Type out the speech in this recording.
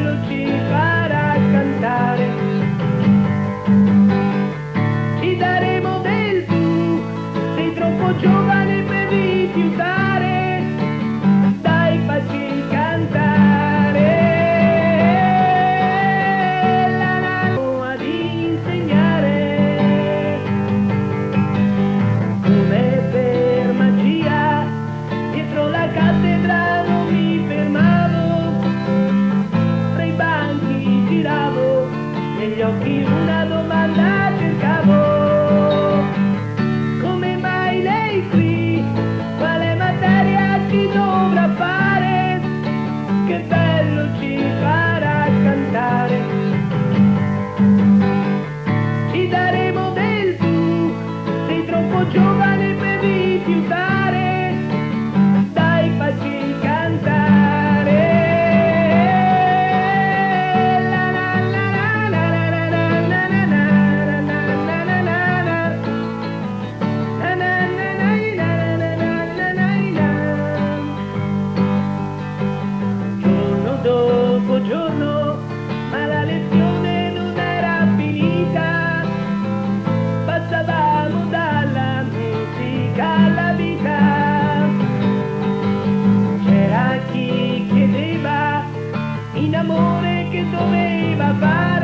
bello ci farà cantare. Ti daremo del tu, sei troppo giovane per rifiutare, dai facci cantare. La la ad insegnare, come per magia, dietro la cattedra non mi fermavo, tra i banchi giravo, negli occhi una domanda cercavo. Come mai lei qui? Quale materia ci dovrà fare? Che bello ci farà cantare. Ti daremo del tu, sei troppo giovane per rifiutare, dai facci cantare. La la la la la la la la la la la la la la. Giorno dopo giorno, ma la lezione non era finita, passavamo dalla musica alla vita. C'era chi chiedeva in amore che doveva fare.